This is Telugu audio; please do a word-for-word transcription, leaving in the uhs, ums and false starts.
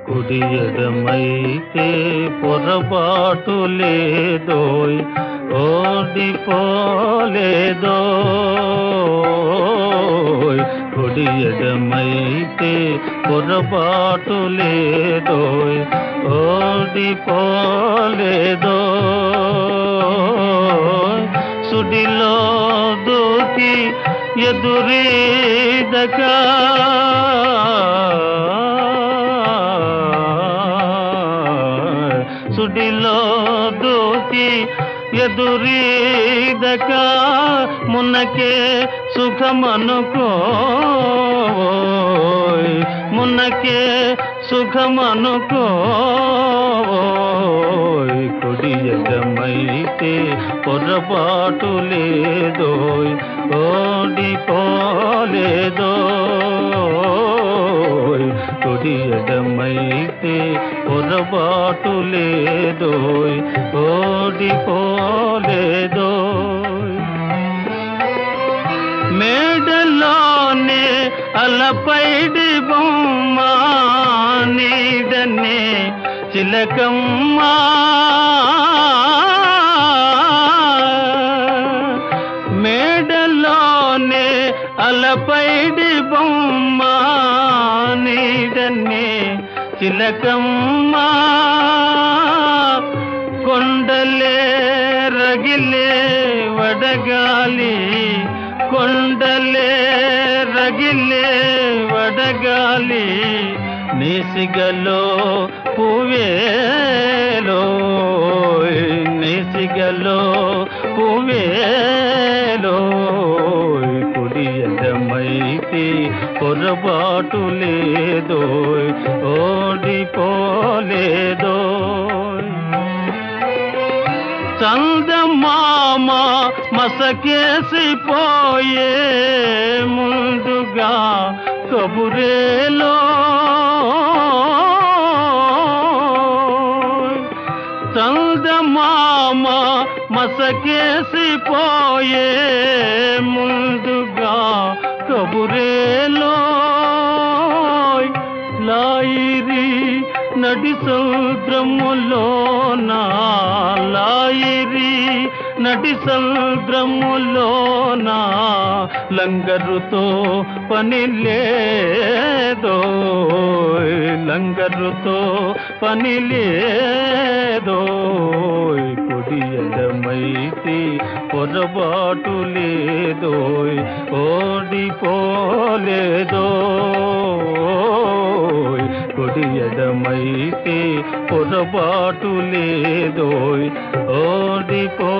కుడి ఎడమైతే పొరపాటు లేదోయ్, ఓడిపోలేదోయ్. కుడి ఎడమైతే పొరపాటు లేదోయ్, ఓడిపోలేదోయ్. సుడిలో దూకి ఎదురీదక సుడిలో దూకి ఎదురీదక మునకే సుఖమనుకోయ్, మునకే సుఖమనుకోయ్. కుడి ఎడమైతే పొరపాటు లేదోయ్, ఓడిపోలేదోయ్. కుడి ఎడమైతే పొరపాటు లేదోయ్, ఓడిపోలేదోయ్. మేడలోనే అలపైడి బొమ్మ నీడనే చిలకమ్మ, మేడలోనే అలపైడి బొమ్మ నీడనే చిలకమ్మ. కొండలే రగిలే వడగాలి, కొండలే రగిలే వడగాలి, నేసిగలో పువ్వేలోయ్, నేసిగలో పువ్వేలోయ్. కుడి ఎడమైతే పొరపాటు లేదోయ్, ఓడిపోలేదోయ్. చందమామ మసకేసిపోయే ముందుగా కబురేలో, చందమామ మసకేసిపోయే ముందుగా కబురేలో. లాయిరి నడి సముద్రములోన, లాయిరి నడి సముద్రములోన లంగరుతో పని లేదోయ్, లంగరుతో పని లేదోయ్. కుడి ఎడమైతే పొరపాటు లేదోయ్, ఓడిపోలేదోయ్. కుడి ఎడమైతే పొరపాటు లేదోయ్, ఓడిపో